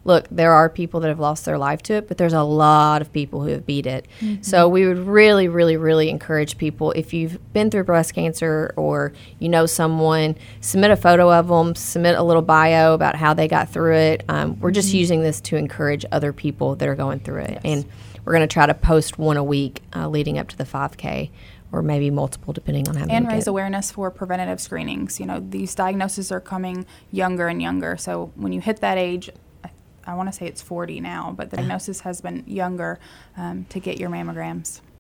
look, there are people that have lost their life to it, but there's a lot of people who have beat it. So we would really, really, really encourage people, if you've been through breast cancer or you know someone, submit a photo of them, submit a little bio about how they got through it. We're just using this to encourage other people that are going through it. And we're going to try to post one a week leading up to the 5K. Or maybe multiple, depending on how many. And raise awareness for preventative screenings. You know, these diagnoses are coming younger and younger. So when you hit that age, I want to say it's 40 now, but the diagnosis has been younger to get your mammograms.